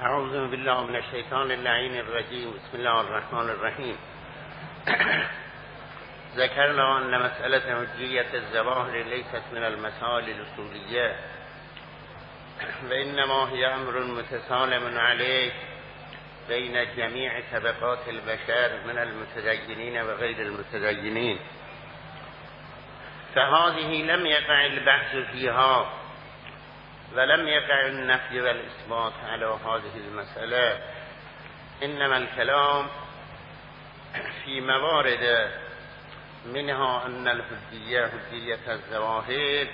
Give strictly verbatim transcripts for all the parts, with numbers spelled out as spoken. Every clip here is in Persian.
اعوذ بالله من الشیطان اللعین الرجیم. بسم الله الرحمن الرحیم. ذکرنا ان مسألة حجیت الظواهر لیست من المسائل الاصولیه و انما هي امر متسالم علیه بین جمیع طبقات البشر من المتدینین و غیر المتدینین، فهذه لم يقع البحث فيها ولم يقع النفي والإثبات على هذه المسألة، إنما الكلام في موارد منها أن الحجية حجية الظواهر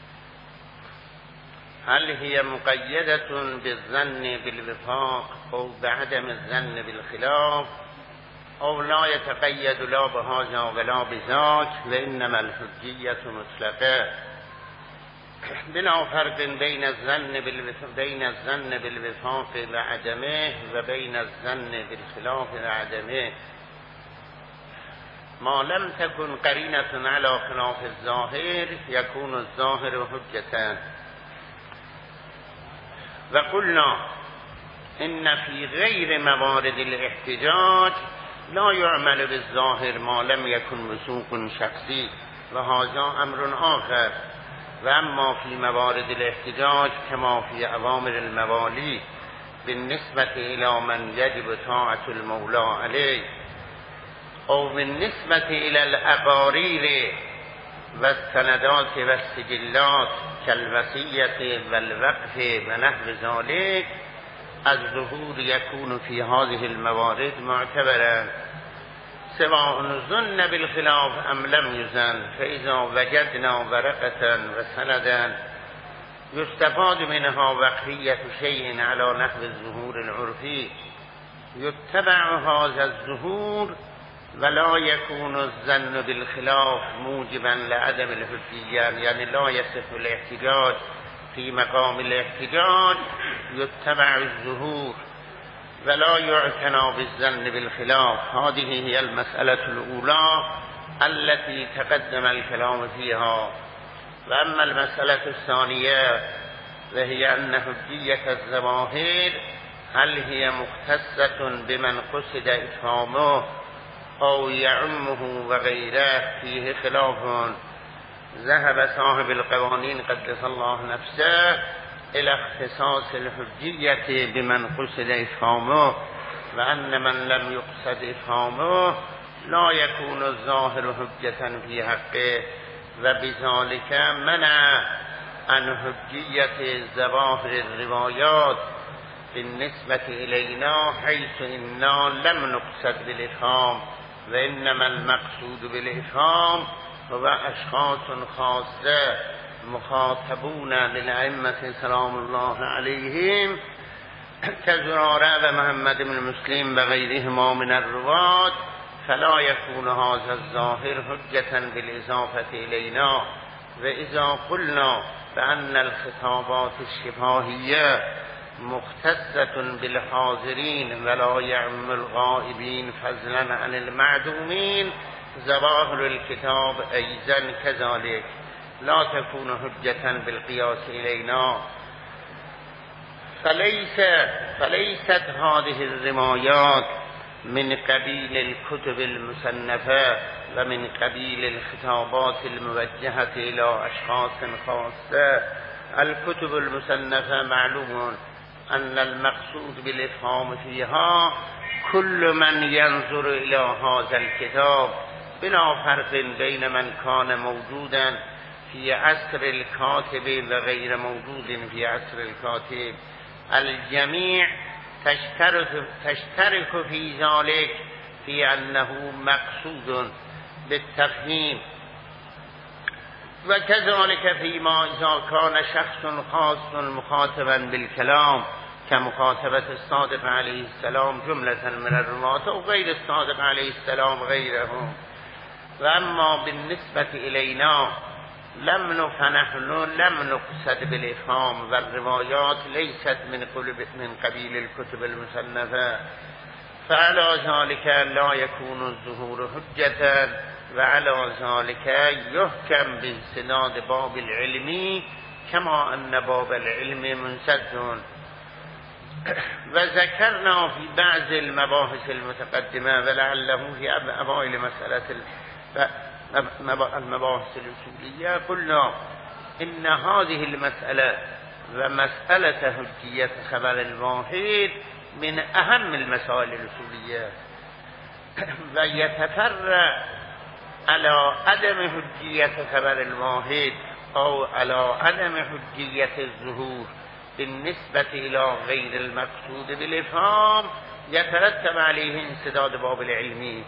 هل هي مقيدة بالظن بالوفاق أو بعدم الظن بالخلاف أو لا يتقيد لا بهذا ولا بذاك، وإنما الحجية مطلقة بلا فرق بين الظن بين الظن بالوفاق وعدمه وبين الظن بالخلاف وعدمه، ما لم تكن قرينة على خلاف الظاهر يكون الظاهر حجة. وقلنا إن في غير موارد الاحتجاج لا يعمل بالظاهر ما لم يكن مسوق شخصي، وهذا أمر آخر. واما في موارد الاحتجاج كما في اوامر الموالي بالنسبة الى من يجب طاعة المولى عليه او بالنسبة الى الاقارير والسندات والسجلات كالوصية والوقف ونحو ذلك، الظهور يكون في هذه الموارد معتبرا سواء ظن بالخلاف ام لم يظن، فاذا وجدنا ورقة وسندا يستفاد منها بقية شيء على نحو الظهور العرفي يتبع هذا الظهور ولا يكون الظن بالخلاف موجبا لعدم الحجية، يعني لا يصح الاحتجاج في مقام الاحتجاج يتبع الظهور ولا يعتنى بالظن بالخلاف. هذه هي المسألة الأولى التي تقدم الكلام فيها. وأما المسألة الثانية وهي أن حجية الظواهر هل هي مختصة بمن قصد إفهامه أو يعمه وغيره، فيه خلاف. ذهب صاحب القوانين قدس الله نفسه إلى اختصاص الحجية بمن قصد إفهامه، وأن من لم يقصد إفهامه لا يكون الظاهر حجة في حقه، وبذلك منع عن حجية ظواهر الروايات بالنسبة إلينا، حيث إنا لم نقصد بالإفهام، وإنما المقصود بالإفهام هو أشخاص خاصة مخاطبون للأئمة سلام الله عليهم كزرارة ومحمد بن مسلم وغيرهما من الرواة، فلا يكون هذا الظاهر حجة بالإضافة إلينا. وإذا قلنا بأن الخطابات الشفاهية مختصة بالحاضرين ولا يعم الغائبين فضلا عن المعدومين، ظواهر الكتاب أيضا كذلك لا تكون حجة بالقياس إلينا. فليس فليست هذه الروايات من قبيل الكتب المصنفة ومن قبيل الخطابات الموجهة إلى أشخاص خاصة. الكتب المصنفة معلوم أن المقصود بالإفهام فيها كل من ينظر إلى هذا الكتاب بلا فرق بين من كان موجودا في عصر الكاتب وغير موجود في عصر الكاتب، الجميع تشترك, تشترك في ذلك في أنه مقصود بالتفهيم. وكذلك فيما إذا كان شخص خاص مخاطبا بالكلام كمخاطبة الصادق عليه السلام جملة من الرواة وغير الصادق عليه السلام غيرهم. وأما بالنسبة إلينا لم نحن لم نقصد بالإفهام، والروايات ليست من من قبيل الكتب المصنفة، فعلى ذلك لا يكون الظهور حجة، وعلى ذلك يحكم بانسداد باب العلم كما أن باب العلم منسد. و ذکرنا فی بعض المباحث المتقدمه ولعله فی اوائل مسألة المباحث الاصوليه قلنا ان هذه المسألة و مسألة حجیت خبر الواحد من اهم المسائل الاصوليه و یتفرع على عدم حجیت خبر الواحد او على عدم حجیت الظهور بالنسبة الى غیر المقصود بالافهام يترتب عليه انسداد باب العلمي.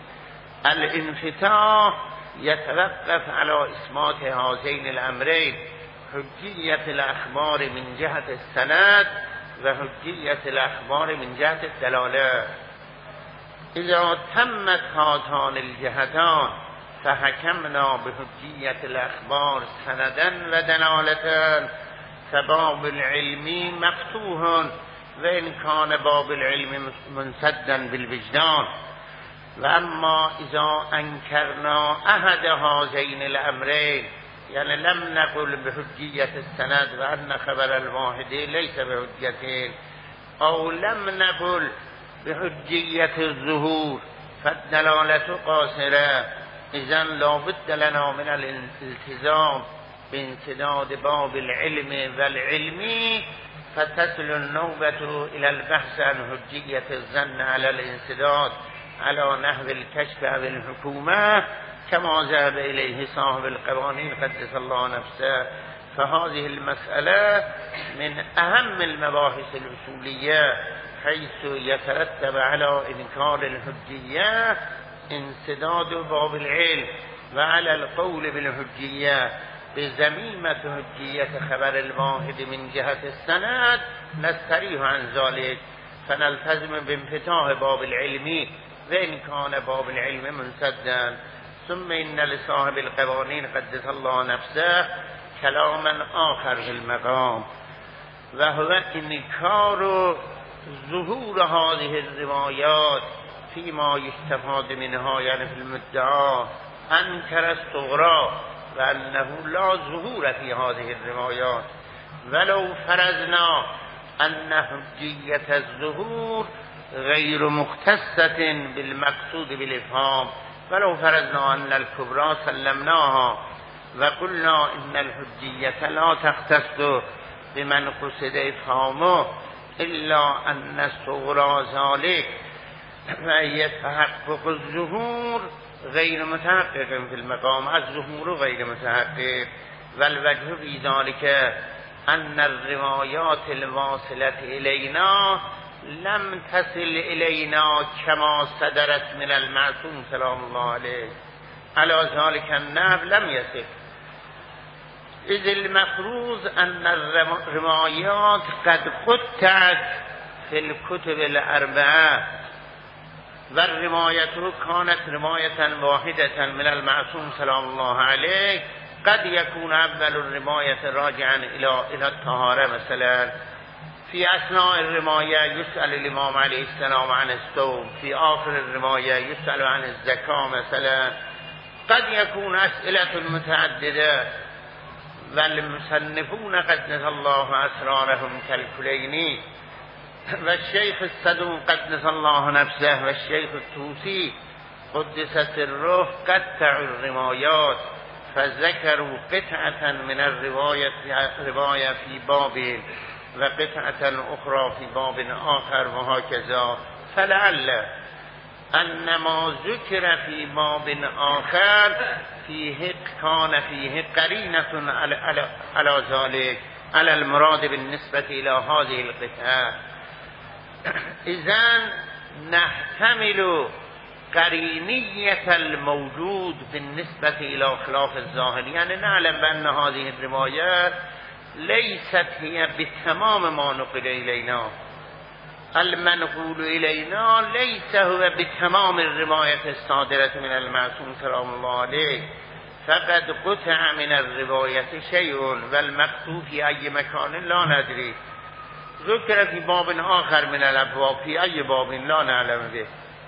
الانفتاح يتوقف على اثبات هذين الامرين حجیت الاخبار من جهة السند و حجیت الاخبار من جهة الدلاله. اذا تمت هاتان الجهتان فحكمنا بحجیت الاخبار سندا و دلالة فباب العلم مفتوح و ان كان باب العلم منسدا بالوجدان. و اما اذا انکرنا احد هذين الامرين يعني لم نقل بحجیت السند و ان خبر الواحد ليس بحجة او لم نقل بحجیت الظهور فالدلالة قاصرة اذن لا بد لنا من الالتزام بانسداد باب العلم والعلمي فتصل النوبة الى البحث عن حجیت الظن على الانسداد على نحو الكشف او الحكومة كما ذهب اليه صاحب القوانين قدس الله نفسه. فهذه المسألة من اهم المباحث الاصولية حيث يترتب على انكار الحجية انسداد باب العلم وعلى القول بالحجية بزميمة حجية خبر الواحد من جهة السند نستريح عن ذلك فنلتزم بانفتاح باب العلم وإن كان باب العلم منسدا. ثم إن لصاحب القوانين قدس الله نفسه كلاما آخر في المقام وهو إنكار ظهور هذه الروايات فيما يستفاد منها يعني في المدعى أنكر الصغرى وأنه لا ظهور في هذه الروايات ولو فرضنا أن حجية الظهور غير مختصة بالمقصود بالإفهام ولو فرضنا أن الكبرى سلمناها وقلنا إن الحجية لا تختص بمن قصد إفهامه إلا أن الصغرى ذلك فهي تحقق الظهور غير متحقق في المقام الظهور غير متحقق. والوجه في ذلك أن الروايات الواصلة إلينا لم تصل إلينا كما صدرت من المعصوم سلام الله عليه على ذلك النحو لم يصل إذ المفروض أن الروايات قد قطعت في الكتب الأربعة والرواية كانت رواية واحدة من المعصوم سلام الله عليه قد يكون أول الرواية راجعا إلى إلى الطهارة مثلا في أثناء الرواية يسأل الإمام عليه السلام عن الصوم في آخر الرواية يسأل عن الزكاة مثلا قد يكون أسئلة متعددة والمصنفون قدس الله أسرارهم كالكليني والشيخ الصدوق قدس الله نفسه والشيخ الطوسي قدس سره قطعوا الروايات فذكروا قطعة من الرواية رواية في باب وقطعة أخرى في باب آخر وهكذا. فلعل أن ما ذكر في باب آخر فيه كان فيه قرينة على, على, على ذلك على المراد بالنسبة إلى هذه القطعة. إذن نحتمل قرينية الموجود بالنسبة إلى خلاف الظاهر يعني نعلم بأن هذه الروايات ليست هي بتمام ما نقل إلينا المنقول إلينا ليس هو بتمام الرواية الصادرة من المعصوم سلام الله عليه فقد قطع من الرواية شيء والمكتوب في أي مكان لا ندري ذكر في باب آخر من الأبواب في أي باب لا نعلم به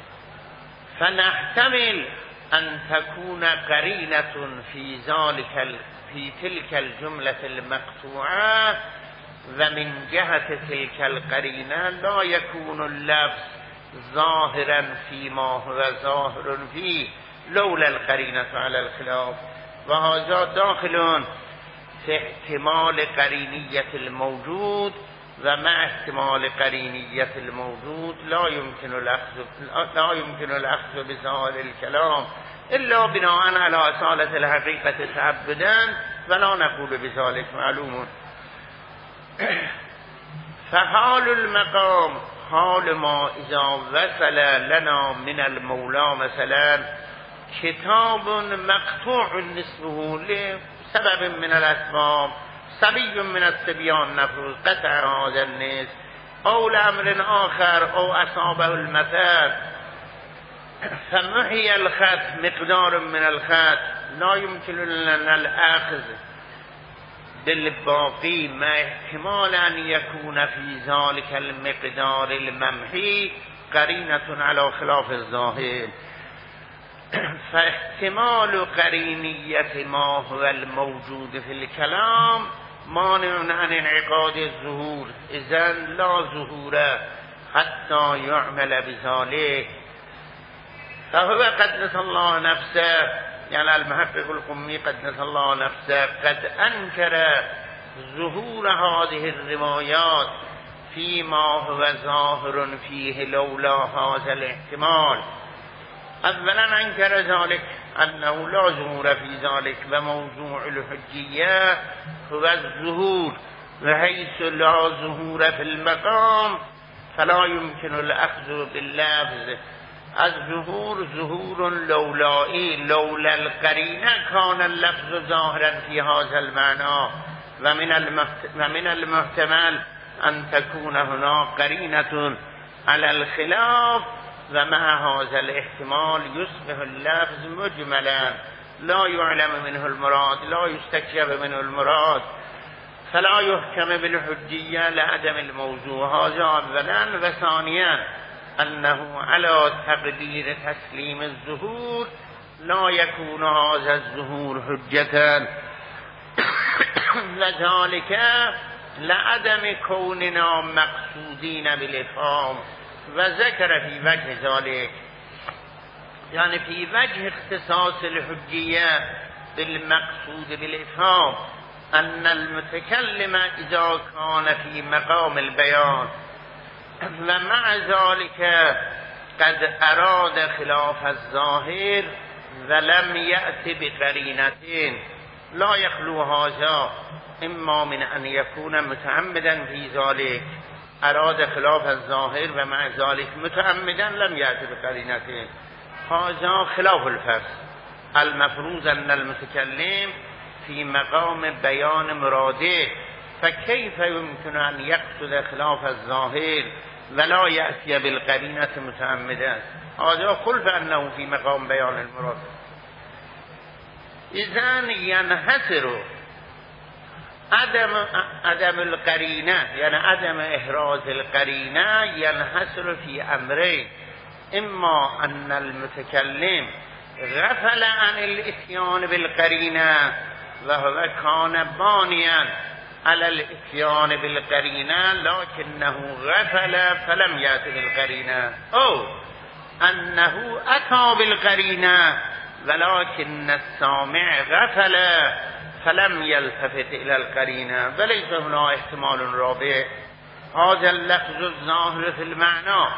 فنحتمل أن تكون قرينة في ذلك في تلك الجملة المقطوعة و من جهت تلك القرینه لا یکون اللفظ ظاهرا فيما هو ظاهر فيه لولا القرینه علی الخلاف و هذا داخل في احتمال قرینیت الموجود و مع احتمال قرینیت الموجود لا يمكن الاخذ لا يمكن الاخذ بظاهر الكلام الا بناء على اصالة الحقيقة تعبدا ولا نقول بذلك معلوم. فحال المقام حال ما اذا وصل لنا من المولى مثلا کتاب مقطوع نصفه لسبب من الاسباب صبي من الصبيان نفروز قطع هذا النصف او لامر آخر او اصابه المثل فمحي الخط مقدار من الخط لا يمكن لنا الاخذ بالباقي ما احتمال ان يكون في ذلك المقدار الممحي قرينة على خلاف الظاهر. فاحتمال قرینیت ما هو الموجود في الكلام مانع عن انعقاد الظهور اذن لا ظهور حتى يعمل بذلك. فهو قدس الله نفسه يعني المحقق القمی قدس الله نفسه قد انكر ظهور هذه الروايات فيما هو ظاهر فيه لولا هذا الاحتمال. اولا انكر ذلك انه لا ظهور في ذلك وموضوع الحجية هو الظهور وحيث لا ظهور في المقام فلا يمكن الاخذ باللفظ. الظهور ظهور لولائي لولا القرينة كان اللفظ ظاهرا في هذا المعنى ومن المحتمل ان تكون هناك قرينة على الخلاف ومع هذا الاحتمال يصبح اللفظ مجملا لا يعلم منه المراد لا يستكشف منه المراد فلا يحكم بالحجية لعدم الموضوع. هذا اولا. وثانيا انه على تقدير تسليم الظهور لا يكون هذا الظهور حجة لذلك لعدم كوننا مقصودين بالافهام. وذكر في وجه ذلك يعني في وجه اختصاص الحجية بالمقصود بالإفهام أن المتكلم إذا كان في مقام البيان ومع ذلك قد أراد خلاف الظاهر ولم يأتي بقرينتين لا يخلو هذا إما من أن يكون متعمدا في ذلك اراد خلاف الظاهر و مع ذلك متعمدا لم يأتي بقرينتين هذا خلاف الفرض. المفروض ان المتكلم في مقام بيان مراده فكيف يمكن ان يقصد خلاف الظاهر ولا يأتي بالقرينة متعمدا؟ هذا خلف انه في مقام بيان المراد. اذن ينحصر عدم عدم القرینه یعنی عدم احراز القرینه ينحصر في امرين اما ان المتكلم غفل عن الاتيان بالقرینه وهو كان بانيا على الاتيان بالقرینه لكنه غفل فلم يأت بالقرینه او انه اتى بالقرینه ولكن السامع غفل فلم يلتفت الى القرینه وليس هنا احتمال رابع. هذا اللفظ الظاهر في المعنى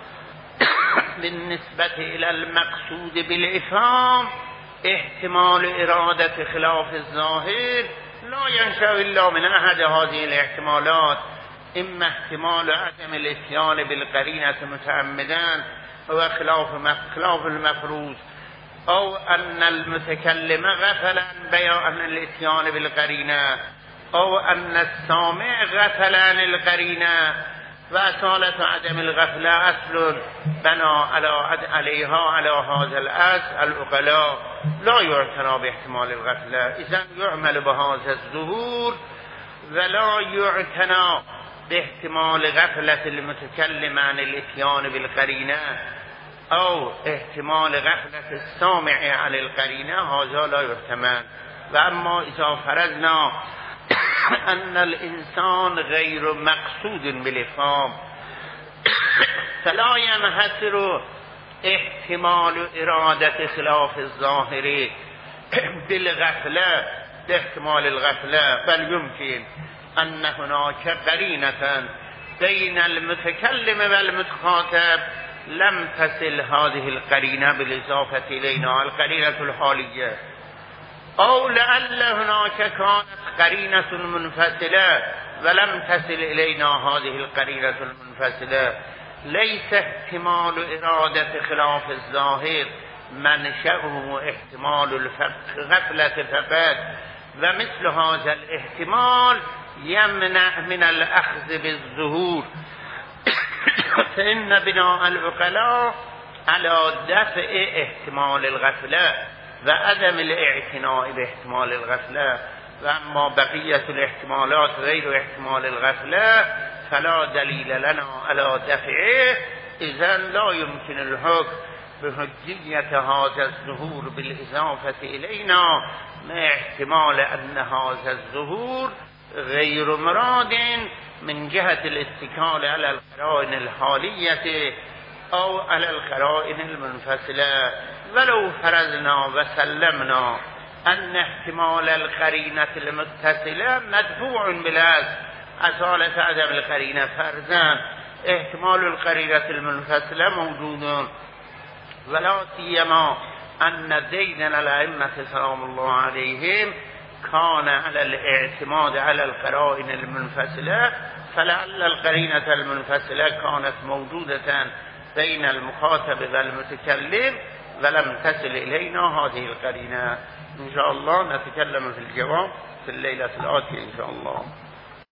بالنسبة الى المقصود بالافهام احتمال ارادة خلاف الظاهر لا ينشأ الا من احد هذه الاحتمالات اما احتمال عدم الاتيان بالقرینة متعمدا هو خلاف المفروض او ان المتكلم غفل عن بيان الاتيان بالقرینه او ان السامع غفل عن القرینه و اصالة عدم الغفله اصل بنا عليها على هذا الاصل العقلاء لا يعتنى باحتمال الغفله اذا يعمل بهذا الظهور ولا يعتنى باحتمال غفلة المتكلم عن الاتيان بالقرینه او احتمال غفلة السامع عن القرینه هذا لا يحتمل. و اما اذا فرضنا ان الانسان غیر مقصود بالافهام فلا ينحصر احتمال ارادت خلاف الظاهر بالغفله باحتمال الغفله، بل يمكن ان هناك قرینه بین المتکلم و المتخاطب لم تصل هذه القرینه بالاضافه الینا القرینه الحالیه، او لعل هناك كانت قرینه منفصله ولم تصل الینا هذه القرینه المنفصله. ليس احتمال ارادت خلاف الظاهر منشأه احتمال الغفلة فقط، و مثل هذا الاحتمال يمنع من الاخذ بالظهور فإن بناء العقلاء على دفع احتمال الغفلة و عدم الاعتناء باحتمال الغفلة، و اما بقیة الاحتمالات غیر احتمال الغفلة فلا دلیل لنا على دفعه، اذا لا يمكن الحكم بحجیت هذا الظهور بالاضافة الینا مع احتمال ان هذا الظهور غیر مراد من جهة الاستكال على القرائن الحالية او على القرائن المنفصلة. ولو فرضنا وسلمنا ان احتمال القرینة المتصلة مدفوع بالاصل اصالة عدم القرینة، فرضاً احتمال القرینة المنفصلة موجود، ولا سيما ان ديننا الائمة سلام الله عليهم كان على الاعتماد على القرائن المنفصلة، فلعل القرينة المنفصلة كانت موجودة بين المخاطب والمتكلم ولم تصل إلينا هذه القرينة. إن شاء الله نتكلم في الجواب في الليلة الآتية إن شاء الله.